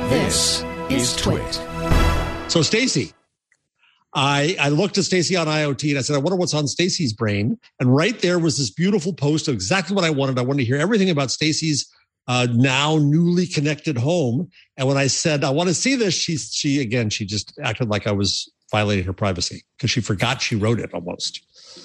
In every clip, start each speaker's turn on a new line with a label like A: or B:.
A: This is Twit.
B: So, Stacey, I looked at Stacey on IoT and I said, I wonder what's on Stacey's brain. And right there was this beautiful post of exactly what I wanted. I wanted to hear everything about Stacey's now newly connected home. And when I said, I want to see this, she just acted like I was violating her privacy because she forgot she wrote it almost.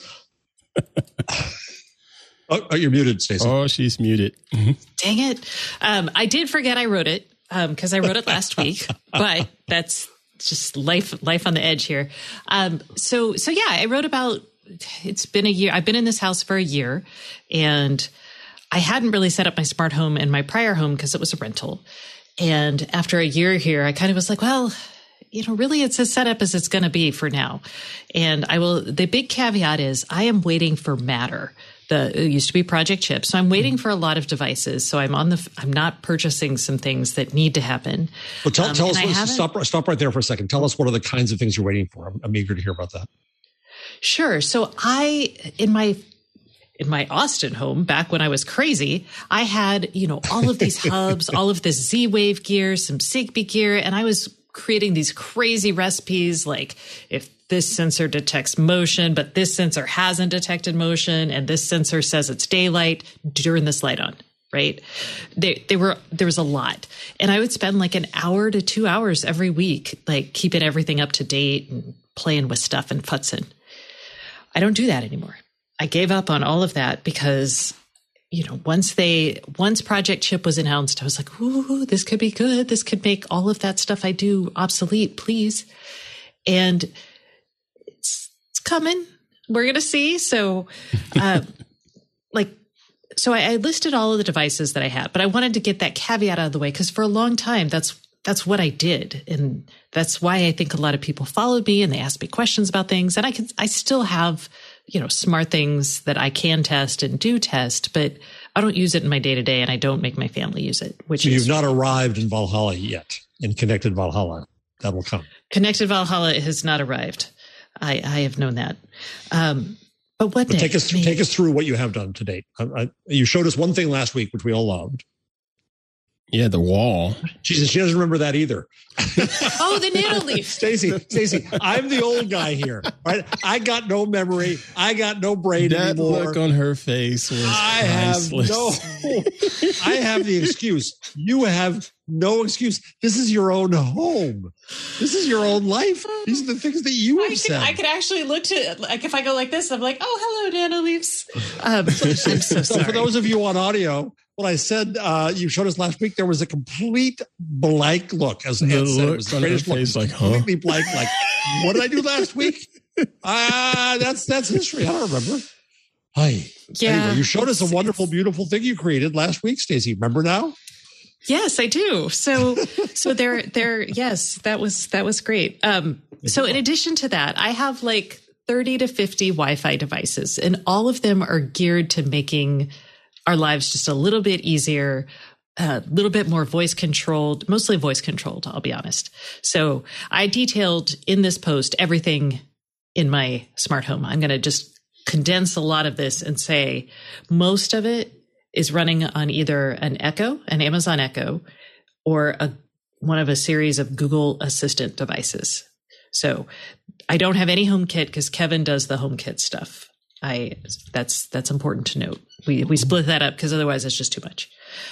B: Oh, you're muted, Stacey.
C: Oh, she's muted.
D: Dang it. I did forget I wrote it because I wrote it last week, but that's just life on the edge here. So yeah, I wrote about, it's been a year. I've been in this house for a year and I hadn't really set up my smart home in my prior home because it was a rental. And after a year here, I kind of was like, well, really it's as set up as it's going to be for now. And the big caveat is I am waiting for Matter. It used to be Project Chip. So I'm waiting for a lot of devices. So I'm not purchasing some things that need to happen.
B: Well, tell us, stop right there for a second. Tell us what are the kinds of things you're waiting for. I'm eager to hear about that.
D: Sure. So in my Austin home, back when I was crazy, I had, all of these hubs, all of this Z-Wave gear, some Zigbee gear, and I was creating these crazy recipes like if this sensor detects motion, but this sensor hasn't detected motion, and this sensor says it's daylight, turn this light on, right? There was a lot. And I would spend like an hour to 2 hours every week, like keeping everything up to date and playing with stuff and futzing. I don't do that anymore. I gave up on all of that because, once Project Chip was announced, I was like, ooh, this could be good. This could make all of that stuff I do obsolete, please. And it's coming. We're going to see. So, I listed all of the devices that I had, but I wanted to get that caveat out of the way because for a long time, that's what I did. And that's why I think a lot of people followed me and they asked me questions about things. And I still have, smart things that I can test and do test, but I don't use it in my day to day and I don't make my family use it,
B: So you've not arrived in Valhalla yet, in Connected Valhalla. That will come.
D: Connected Valhalla has not arrived. I have known that. But
B: take us through what you have done to date. You showed us one thing last week, which we all loved.
C: Yeah, the wall.
B: She doesn't remember that either.
D: Oh, the NanoLeaf.
B: Stacey, I'm the old guy here, right? I got no memory. I got no brain
C: that
B: anymore.
C: That look on her face was priceless.
B: I have the excuse. You have no excuse. This is your own home. This is your own life. These are the things that you have said.
D: I could actually look to, like, if I go like this, I'm like, oh, hello, NanoLeafs. I'm so sorry.
B: So for those of you on audio, what I said, you showed us last week, there was a complete blank look. As Ed said, it was the greatest look.
C: Face, like,
B: completely blank. Like, what did I do last week? That's history. I don't remember. Hi. Yeah. Anyway, you showed us a wonderful, beautiful thing you created last week, Stacey. Remember now?
D: Yes, I do. So there. Yes, that was great. So in addition to that, I have like 30 to 50 Wi-Fi devices, and all of them are geared to making our lives just a little bit easier, a little bit more voice controlled, mostly voice controlled, I'll be honest. So I detailed in this post everything in my smart home. I'm going to just condense a lot of this and say most of it is running on either an Amazon Echo, or one of a series of Google Assistant devices. So I don't have any HomeKit because Kevin does the HomeKit stuff. That's important to note. We split that up because otherwise it's just too much.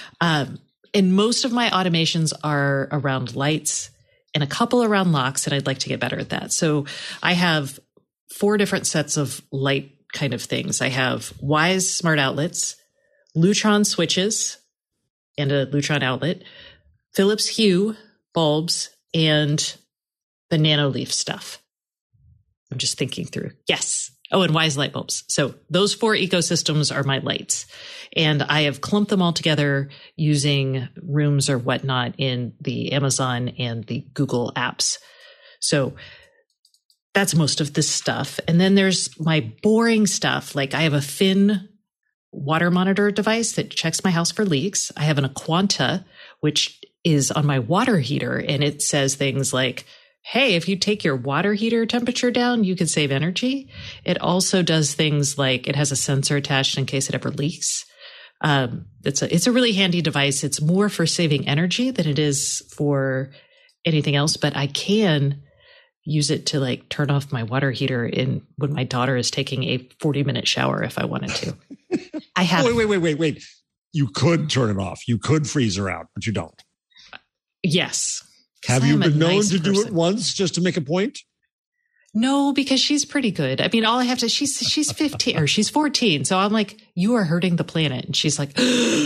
D: And most of my automations are around lights and a couple around locks, and I'd like to get better at that. So I have 4 different sets of light kind of things. I have Wyze smart outlets, Lutron switches and a Lutron outlet, Philips Hue bulbs, and the NanoLeaf stuff. I'm just thinking through. Yes. Oh, and Wyze light bulbs. So those 4 ecosystems are my lights. And I have clumped them all together using rooms or whatnot in the Amazon and the Google apps. So that's most of this stuff. And then there's my boring stuff. Like I have a Phyn water monitor device that checks my house for leaks. I have an Aquanta, which is on my water heater. And it says things like, hey, if you take your water heater temperature down, you can save energy. It also does things like it has a sensor attached in case it ever leaks. It's a really handy device. It's more for saving energy than it is for anything else, but I can use it to like turn off my water heater when my daughter is taking a 40-minute shower if I wanted to. I have.
B: Wait. You could turn it off. You could freeze her out, but you don't.
D: Yes.
B: Have you been known to do it once just to make a point?
D: No, because she's pretty good. I mean, all I have to, she's 15 or she's 14. So I'm like, you are hurting the planet. And she's like,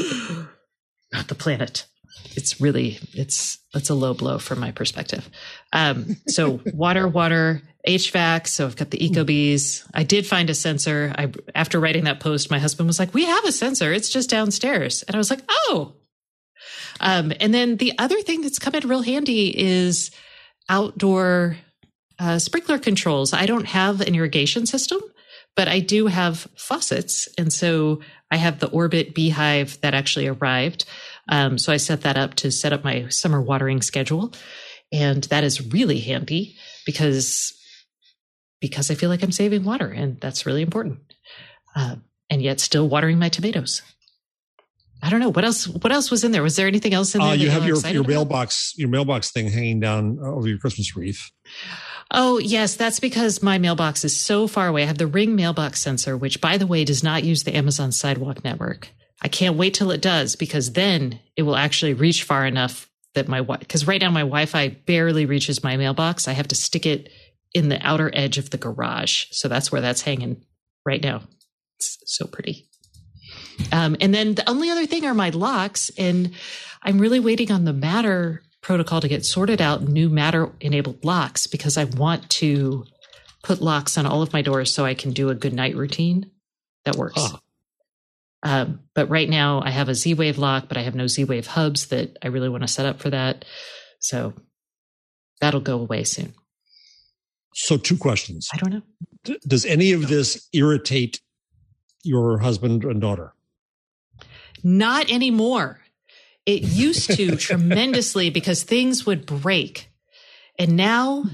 D: not the planet. It's a low blow from my perspective. So water, HVAC. So I've got the EcoBees. I did find a sensor. After writing that post, my husband was like, we have a sensor. It's just downstairs. And I was like, oh. And then the other thing that's come in real handy is outdoor sprinkler controls. I don't have an irrigation system, but I do have faucets. And so I have the Orbit Beehive that actually arrived. So I set that up to set up my summer watering schedule. And that is really handy because I feel like I'm saving water, and that's really important. And yet still watering my tomatoes. I don't know. What else was in there? Was there anything else in there?
B: You have your mailbox thing hanging down over your Christmas wreath.
D: Oh, yes. That's because my mailbox is so far away. I have the Ring mailbox sensor, which, by the way, does not use the Amazon Sidewalk network. I can't wait till it does, because then it will actually reach far enough that because right now my Wi-Fi barely reaches my mailbox. I have to stick it in the outer edge of the garage. So that's where that's hanging right now. It's so pretty. And then the only other thing are my locks. And I'm really waiting on the Matter protocol to get sorted out, new Matter enabled locks, because I want to put locks on all of my doors so I can do a good night routine that works. But right now I have a Z-Wave lock, but I have no Z-Wave hubs that I really want to set up for that. So that'll go away soon.
B: So 2 questions.
D: I don't know.
B: Does any of this irritate your husband and daughter?
D: Not anymore. It used to tremendously, because things would break. And now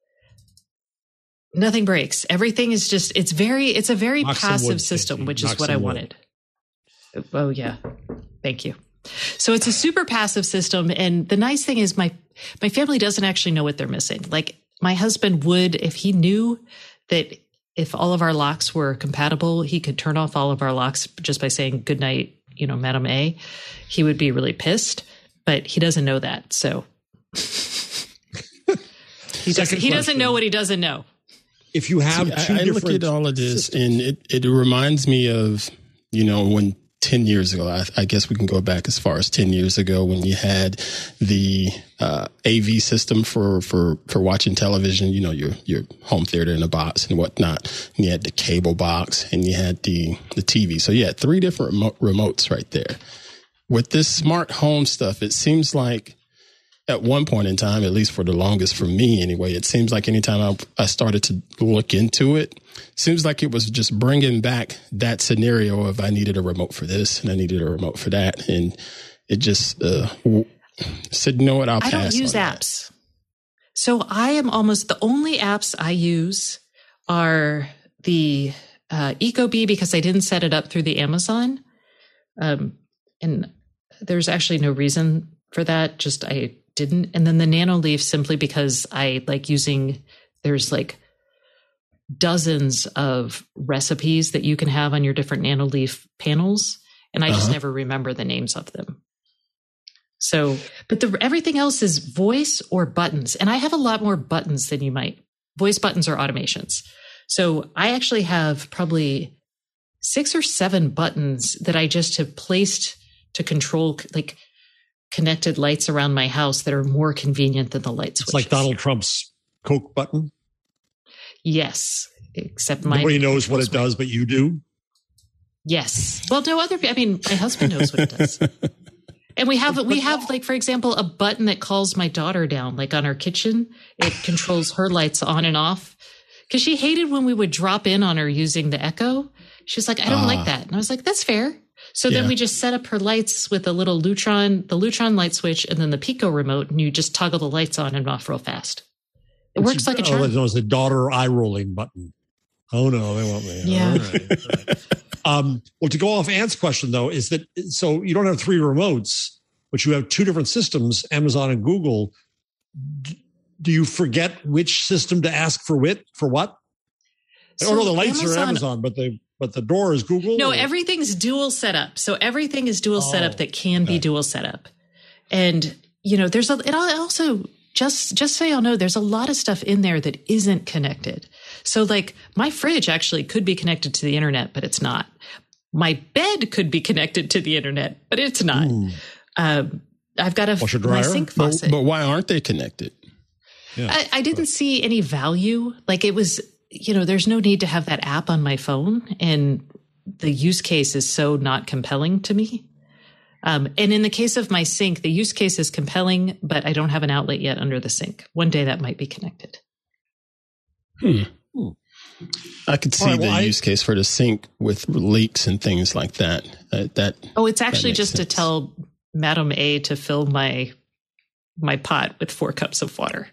D: nothing breaks. Everything is just, it's a very passive system, which is what I wanted. Oh yeah. Thank you. So it's a super passive system. And the nice thing is my family doesn't actually know what they're missing. Like my husband would, if he knew that if all of our locks were compatible, he could turn off all of our locks just by saying good night, Madam A, he would be really pissed, but he doesn't know that. So he doesn't know what he doesn't know.
B: If you have
C: I look at all of this systems, and it reminds me of, when 10 years ago, I guess we can go back as far as 10 years ago when you had the AV system for watching television, your home theater in a box and whatnot. And you had the cable box and you had the TV. So you had 3 different remotes right there. With this smart home stuff, it seems like at one point in time, at least for the longest for me anyway, it seems like anytime I started to look into it, seems like it was just bringing back that scenario of I needed a remote for this and I needed a remote for that. And it just said, I'll pass. I don't use
D: apps. So I am almost the only apps I use are the EcoBee, because I didn't set it up through the Amazon. And there's actually no reason for that. Just I didn't. And then the NanoLeaf, simply because I like using, there's like dozens of recipes that you can have on your different NanoLeaf panels. And I just never remember the names of them. So, but everything else is voice or buttons. And I have a lot more buttons than you might. Voice buttons or automations. So I actually have probably 6 or 7 buttons that I just have placed to control like connected lights around my house that are more convenient than the light switches.
B: It's like Donald Trump's Coke button.
D: Yes, except
B: nobody knows what it does, but you do.
D: Yes. Well, no other. I mean, my husband knows what it does. And we have like, for example, a button that calls my daughter down, like on our kitchen. It controls her lights on and off, because she hated when we would drop in on her using the Echo. She's like, I don't like that. And I was like, that's fair. So then we just set up her lights with a little the Lutron light switch, and then the Pico remote, and you just toggle the lights on and off real fast. It works like a charm.
B: It's the daughter eye rolling button. Oh no, they want me.
D: Yeah.
B: All right. Well, to go off Ant's question, though, is that so you don't have 3 remotes, but you have 2 different systems, Amazon and Google. Do you forget which system to ask for what?
D: So
B: the lights are Amazon, but the door is Google?
D: No, everything's dual setup. So everything is dual setup that can be dual setup. And, it also, just so y'all know, there's a lot of stuff in there that isn't connected. So like my fridge actually could be connected to the internet, but it's not. My bed could be connected to the internet, but it's not. I've got my sink faucet.
C: But why aren't they connected?
B: Yeah.
D: I didn't see any value. Like it was, there's no need to have that app on my phone. And the use case is so not compelling to me. And in the case of my sink, the use case is compelling, but I don't have an outlet yet under the sink. One day that might be connected.
C: I could see the use case for the sink with leaks and things like that.
D: It's actually just to tell Madam A to fill my pot with 4 cups of water.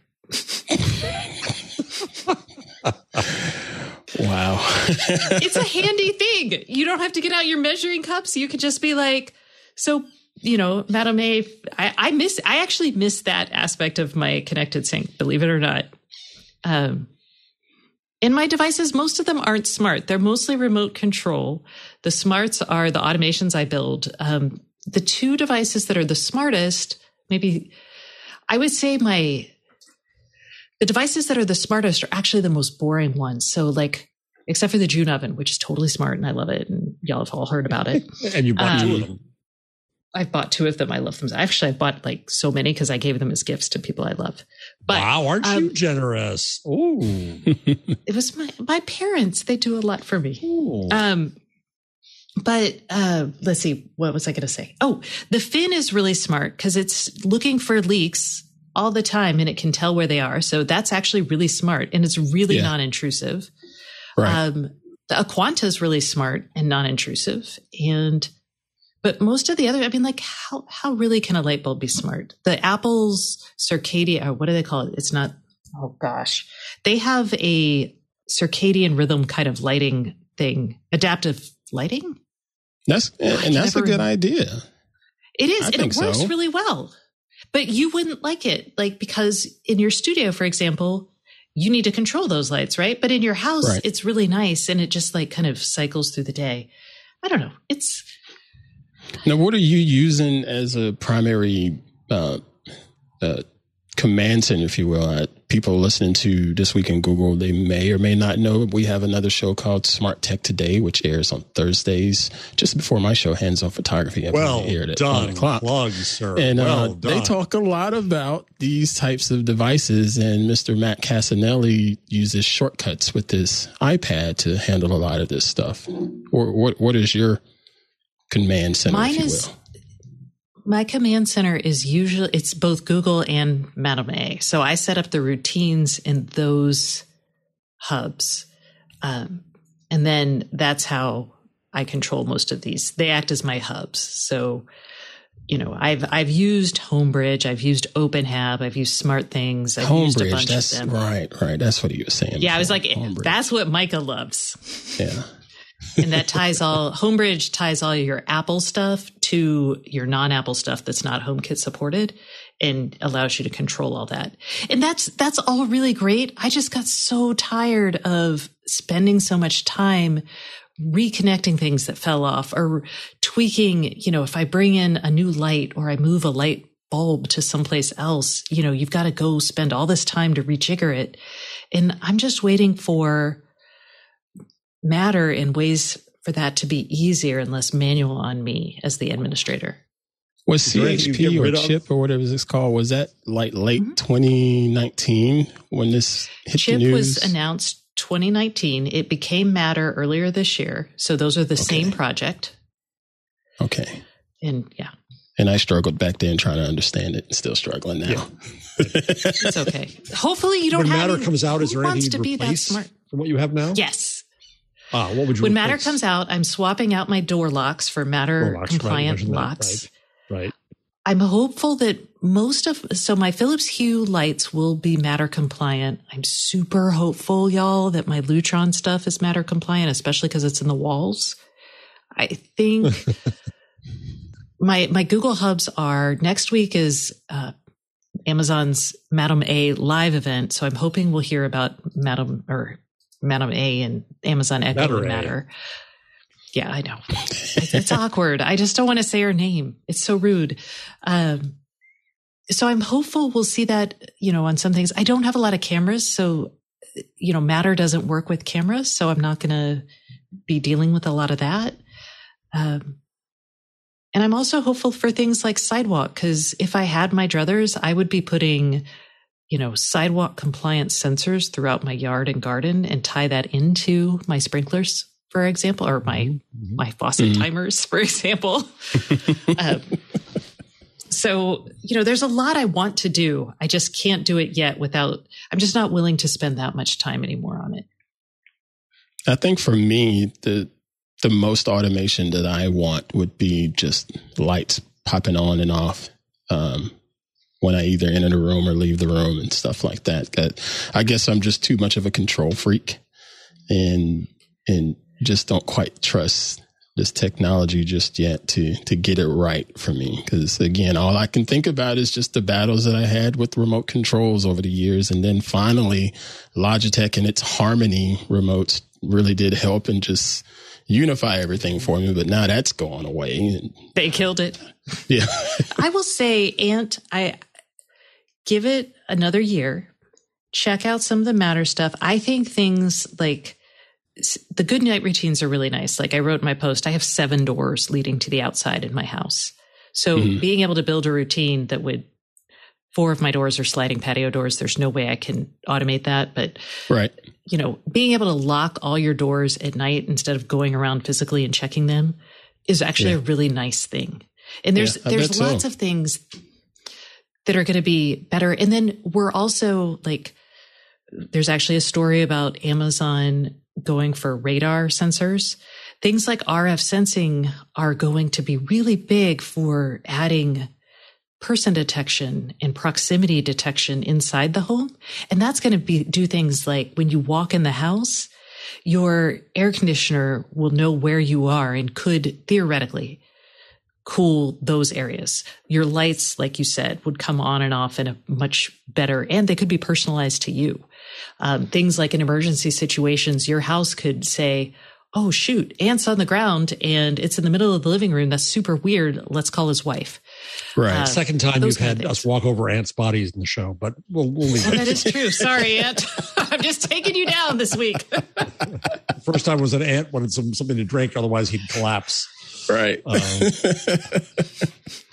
C: Wow.
D: It's a handy thing. You don't have to get out your measuring cups. You could just be like, so, Madam A, I actually miss that aspect of my connected sink, believe it or not. And my devices, most of them aren't smart. They're mostly remote control. The smarts are the automations I build. The 2 devices that are the smartest, maybe I would say the devices that are the smartest are actually the most boring ones. So like, except for the June oven, which is totally smart and I love it. And y'all have all heard about it.
B: And you bought 2 of them.
D: I've bought 2 of them. I love them. Actually, I bought like so many because I gave them as gifts to people I love. But,
B: wow, aren't you generous? Ooh.
D: It was my parents. They do a lot for me.
B: Ooh.
D: But let's see. What was I going to say? Oh, the fin is really smart because it's looking for leaks all the time and it can tell where they are. So that's actually really smart and it's really non-intrusive.
C: Right.
D: The Aquanta is really smart and non-intrusive. But most of the other, how really can a light bulb be smart? The Apple's circadian, or what do they call it? It's not, oh gosh. They have a circadian rhythm kind of lighting thing, adaptive lighting.
C: That's a good idea.
D: It is. And it works really well. But you wouldn't like it, because in your studio, for example, you need to control those lights, right? But in your house, It's really nice. And it just kind of cycles through the day. I don't know.
C: Now, what are you using as a primary command center, if you will? People listening to This Week in Google, they may or may not know we have another show called Smart Tech Today, which airs on Thursdays, just before my show, Hands On Photography.
B: Well done. Plug, sir.
C: And they talk a lot about these types of devices, and Mr. Matt Casanelli uses shortcuts with his iPad to handle a lot of this stuff. Or what is your command center, if you will?
D: My command center is it's both Google and Madam A. So I set up the routines in those hubs. And then that's how I control most of these. They act as my hubs. So, I've used Homebridge, I've used OpenHab, I've used SmartThings, I've used a bunch of them.
C: Right. That's what he was saying.
D: Yeah, I was like, Homebridge. That's what Micah loves.
C: Yeah.
D: And that Homebridge ties all your Apple stuff to your non-Apple stuff that's not HomeKit supported and allows you to control all that. And that's all really great. I just got so tired of spending so much time reconnecting things that fell off or tweaking, if I bring in a new light or I move a light bulb to someplace else, you've got to go spend all this time to rejigger it. And I'm just waiting for Matter in ways for that to be easier and less manual on me as the administrator.
C: Was CHP or CHIP or whatever it's called, was that late 2019 when this hit
D: CHIP
C: the news?
D: Was announced 2019. It became Matter earlier this year. So those are the same project.
C: Okay.
D: And yeah.
C: And I struggled back then trying to understand it and still struggling now.
B: Yeah.
D: It's okay. Hopefully you don't
B: when
D: have
B: Matter comes out, is there anything to
D: be that smart
B: from what you have now?
D: Yes.
B: What would you
D: when
B: replace?
D: Matter comes out, I'm swapping out my door locks for Matter compliant locks.
B: Right.
D: I'm hopeful that my Philips Hue lights will be Matter compliant. I'm super hopeful, y'all, that my Lutron stuff is Matter compliant, especially because it's in the walls. I think my Google Hubs are next week is Amazon's Madame A live event. So I'm hoping we'll hear about Madame A and Amazon Echo and Matter. Yeah, I know. It's awkward. I just don't want to say her name. It's so rude. So I'm hopeful we'll see that, on some things. I don't have a lot of cameras. So, Matter doesn't work with cameras. So I'm not going to be dealing with a lot of that. And I'm also hopeful for things like sidewalk, because if I had my druthers, I would be putting, sidewalk compliant sensors throughout my yard and garden and tie that into my sprinklers, for example, or my faucet timers, for example. So, there's a lot I want to do. I just can't do it yet I'm just not willing to spend that much time anymore on it.
C: I think for me, the most automation that I want would be just lights popping on and off when I either enter the room or leave the room and stuff like that. I guess I'm just too much of a control freak and just don't quite trust this technology just yet to get it right for me. Because again, all I can think about is just the battles that I had with remote controls over the years. And then finally Logitech and its Harmony remotes really did help and just unify everything for me. But now that's gone away.
D: They killed it.
C: Yeah. I
D: will say, Ant, I give it another year, check out some of the Matter stuff. I think things like the good night routines are really nice. Like I wrote in my post, I have 7 doors leading to the outside in my house. So being able to build a routine that 4 of my doors are sliding patio doors. There's no way I can automate that. But,
C: right.
D: Being able to lock all your doors at night instead of going around physically and checking them is actually a really nice thing. And there's lots of things that are going to be better. And then we're also there's actually a story about Amazon going for radar sensors. Things like RF sensing are going to be really big for adding person detection and proximity detection inside the home. And that's going to do things like when you walk in the house, your air conditioner will know where you are and could theoretically cool those areas. Your lights, like you said, would come on and off in a much better, and they could be personalized to you. Things like in emergency situations, your house could say, oh, shoot, Ant's on the ground and it's in the middle of the living room. That's super weird. Let's call his wife.
B: Right. Second time you've had us walk over Ant's bodies in the show, but we'll leave it.
D: That is true. Sorry, Ant. I'm just taking you down this week.
B: First time was an Ant wanted something to drink. Otherwise he'd collapse.
C: Right.